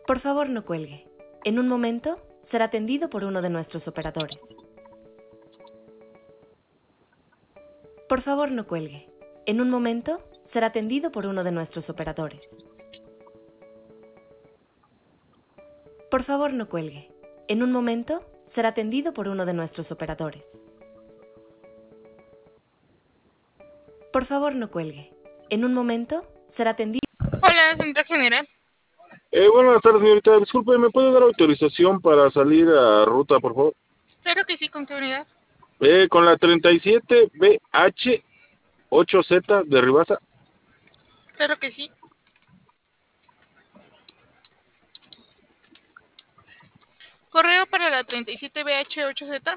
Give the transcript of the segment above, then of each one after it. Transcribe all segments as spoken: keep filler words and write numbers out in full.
Por favor, no cuelgue. En un momento será atendido por uno de nuestros operadores. Por favor, no cuelgue. En un momento será atendido por uno de nuestros operadores. Por favor, no cuelgue. En un momento será atendido por uno de nuestros operadores. Por favor, no cuelgue. En un momento será atendido. Hola, centro general. Eh, buenas tardes, señorita. Disculpe, ¿me puede dar autorización para salir a ruta, por favor? Claro que sí, ¿con qué unidad? Eh, con la treinta y siete B H ocho Z de Ribasa. Claro que sí. Correo para la treinta y siete B H ocho Z.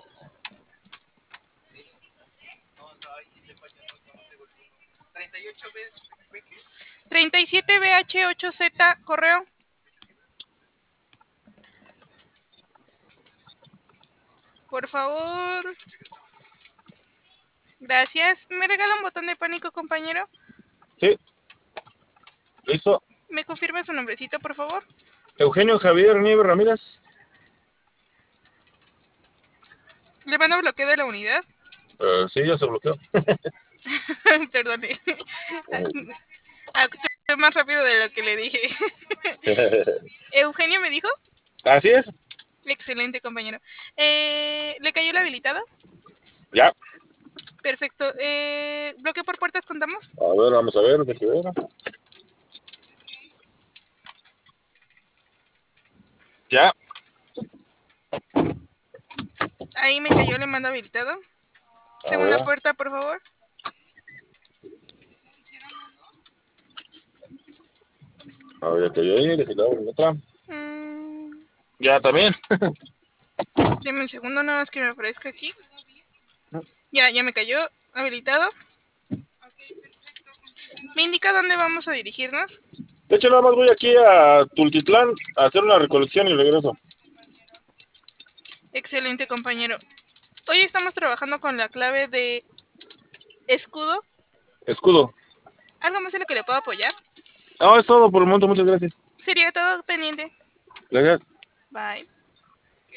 treinta y siete B H ocho Z, correo. Por favor. Gracias. ¿Me regala un botón de pánico, compañero? Sí. ¿Listo? ¿Me confirma su nombrecito, por favor? Eugenio Javier Nieves Ramírez. ¿Le mando bloqueo de la unidad? Uh, sí, ya se bloqueó. Perdone. Actué más rápido de lo que le dije. ¿Eugenio me dijo? Así es. Excelente, compañero. Eh, ¿Le cayó el habilitado? Ya. Perfecto. Eh, ¿Bloqueo por puertas contamos? A ver, vamos a ver, de qué era. Ya. Ahí me cayó, le mando habilitado. A Segunda ver. puerta, por favor. A ver, ya cayó ahí, le quitamos la otra. Mm, Ya también. deme un segundo, nada más que me aparezca aquí. Ya, ya me cayó. Habilitado. ¿Me indica dónde vamos a dirigirnos? De hecho, nada más voy aquí a Tultitlán a hacer una recolección y regreso. Excelente, compañero. Hoy estamos trabajando con la clave de escudo. Escudo. ¿Algo más en lo que le puedo apoyar? No, es todo por el momento, muchas gracias. Sería todo pendiente. Gracias. Bye.